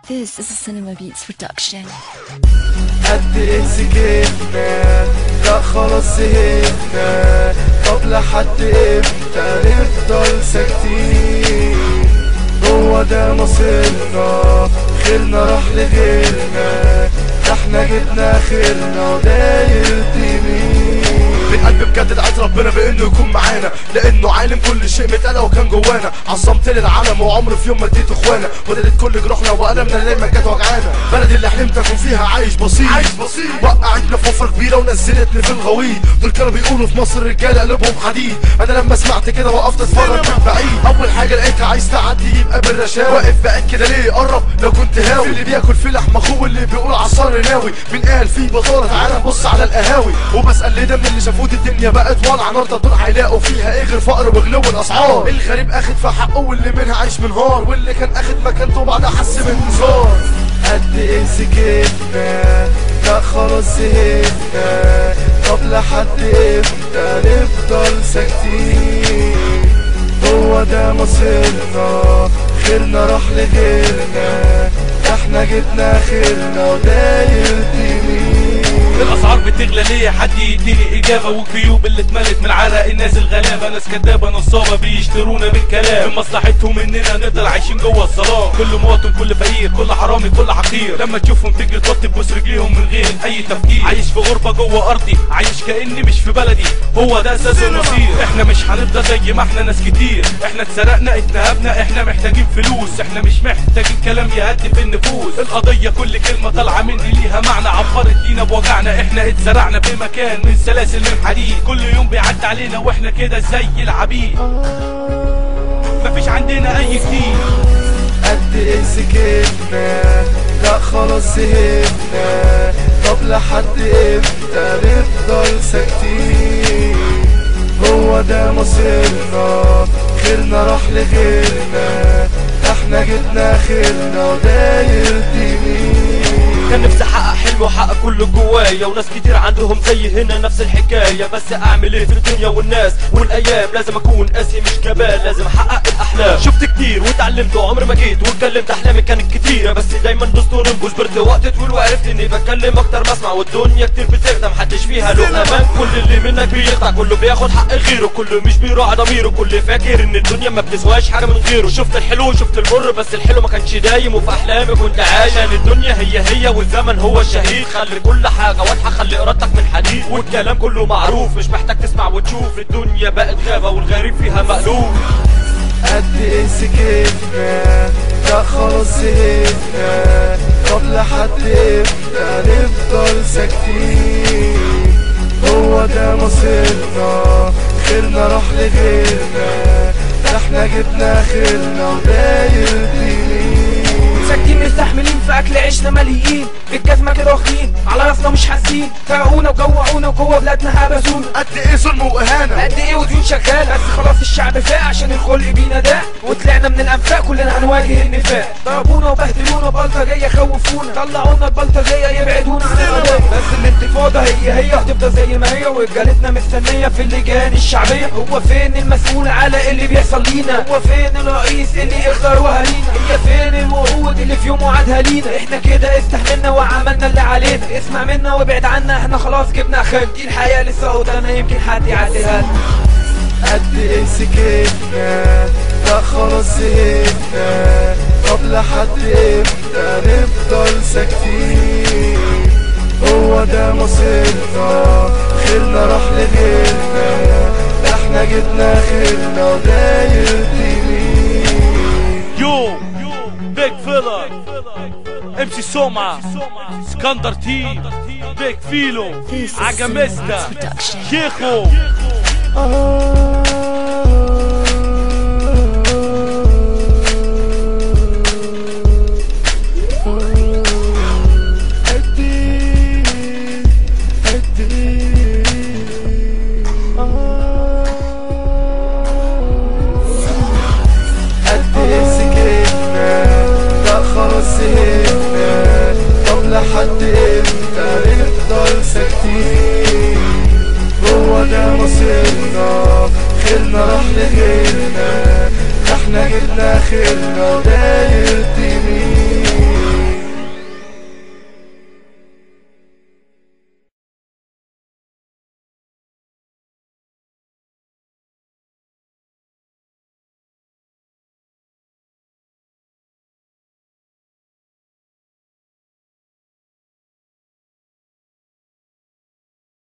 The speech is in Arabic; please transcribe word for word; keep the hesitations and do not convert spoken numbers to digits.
This is a Cinema Beats production. قد ايه سكتنا، لا خلاص زهقنا. طب لحد امتى نفضل ساكتين؟ هو ده مصيرنا، خيرنا راح لغيرنا. ده احنا جبنا خيرنا داير تمين. من قلبي بجد دعيت ربنا بانه يكون معانا، لانه عالم كل شيء متقلى وكان جوانا. عظمت للعالم وعمري في يوم ما اديته اخوانا، ودلت كل جروحنا والمنا لما كانت وجعانا. بلدي اللي حلمت اكون فيها عايش بسيط عايش بسيط وقعتنا في حفره كبيره ونزلتني في الغويط. دول كانوا بيقولوا في مصر رجاله قلوبهم حديد. انا لما سمعت كده وقفت اتفرج من بعيد. اول حاجه لقيتها عايز تعدي يبقى بالرشاوي. واقف بعيد كده ليه؟ قرب لو كنت هاوي. اللي بياكل في لحم اخوه اللي بيقول عصار ناوي. من قال في بطاله تعالى نبص على القهاوي. وبسال ليه ده من اللي شافوه الدنيا بقت ولع نار. دول هيلاقوا فيها ايه غير فقر وغلو الاسعار. الغريب اخد في حقه واللي منها عايش منهار، واللي كان اخد مكانته بعدها حس بانتصار. قد ايه سكتنا، لا خلاص زهقنا. طب لحد امتى نفضل ساكتين؟ هو ده مصيرنا، خيرنا راح لغيرنا. احنا جبنا خيرنا وداير تمين. الاسعار بتغلى ليه؟ حد يديني اجابه. والجيوب اللي اتملت من عرق الناس الغلابه. ناس كدابه نصابه بيشترونا بالكلام. من مصلحتهم اننا نفضل عايشين جوه الظلام. كل مواطن كل فقير كل حرامي كل حقير. لما تشوفهم تجري توطي تبوس رجليهم من غير اي تفكير. عايش في غربه جوه ارضي، عايش كاني مش في بلدي. هو ده اساس المصير. احنا مش هنفضل زي ما احنا ناس كتير. احنا اتسرقنا اتنهبنا، احنا محتاجين فلوس. احنا مش محتاجين كلام يهدي في النفوس. القضيه كل كلمه طالعه مني ليها معنى. عبرت لينا بوجعنا، احنا اتزرعنا في مكان من سلاسل من حديد. كل يوم بيعدي علينا واحنا كده زي العبيد. مفيش عندنا اي جديد. قد ايه سكتنا، لا خلاص زهقنا. طب لحد امتى نفضل ساكتين؟ هو ده مصيرنا، خيرنا راح لغيرنا. احنا جبنا خيرنا وداير تمين. كان نفسي احقق حلم واحقق كل جوايا. وناس كتير عندهم زي هنا نفس الحكايه. بس اعمل ايه في الدنيا والناس والايام؟ لازم اكون قاسي مش جبان، لازم احقق الاحلام. شفت كتير واتعلمت وعمري ما جيت واتكلمت. احلامي كانت كتيره بس دايما دوست ونبو. صبرت وقت طويل وعرفت اني بتكلم اكتر ما اسمع. والدنيا كتير بتخدم محدش فيها له امان. كل اللي منك بيقطع، كله بياخد حق غيره. كله مش بيراعي ضميره، كله فاكر ان الدنيا ما بتسواش حاجه من غيره. شفت الحلو شفت المر بس الحلو ما كانش دايم. وفي احلامي كنت عايش ان الدنيا هي هي والزمن هو الشهيد. خلي كل حاجة واضحة، خلي ارادتك من حديد. والكلام كله معروف مش محتاج تسمع وتشوف. الدنيا بقت غابة والغريب فيها مألوف. قد ايه سكتنا، لا خلاص زهقنا. طب لحد امتى نفضل ساكتين؟ هو ده مصيرنا، خيرنا راح لغيرنا. احنا جبنا خيرنا وداير تمين. ساكتين مستحملين في اكل عيشنا مليين. بالجزمه كده واخدين على راسنا مش حاسين. فاقونا وجوعونا وجوه بلادنا حبسونا. قد ايه ظلم واهانه، قد ايه وديون شغاله. بس خلاص الشعب فاق عشان الخلق بينا ده. وطلعنا من الانفاق كلنا هنواجه النفاق. ضربونا وبهدلونا بلطجيه خوفونا. طلعونا البلطجيه يبعدونا عن القضايا. بس الانتفاضه هي هي هتفضل زي ما هي. ورجالتنا مستنيه في اللجان الشعبيه. هو فين المسؤول على اللي بيحصل لينا؟ هو فين الرئيس اللي يختاروها لينا؟ هي فين الوعود اللي في يوم وعدها لينا؟ احنا كده استحملنا وعملنا اللي علينا. اسمع منا وابعد عنا، احنا خلاص جبنا اخرنا. دي الحياه لسه قدامنا يمكن حد يعديها لنا. قد ايه سكتنا، لا خلاص زهقنا. طب لحد امتى نفضل ساكتين؟ هو ده مصيرنا، خيرنا راح لغيرنا. احنا جبنا خيرنا وداير تمين. يو بيج فيلا ام سي سومع اسكندر تي بيج فيلو عجمستا شيخو. لحد امتى نفضل ساكتين؟ هو ده مصيرنا، خيرنا راح لغيرنا. احنا جبنا خيرنا داير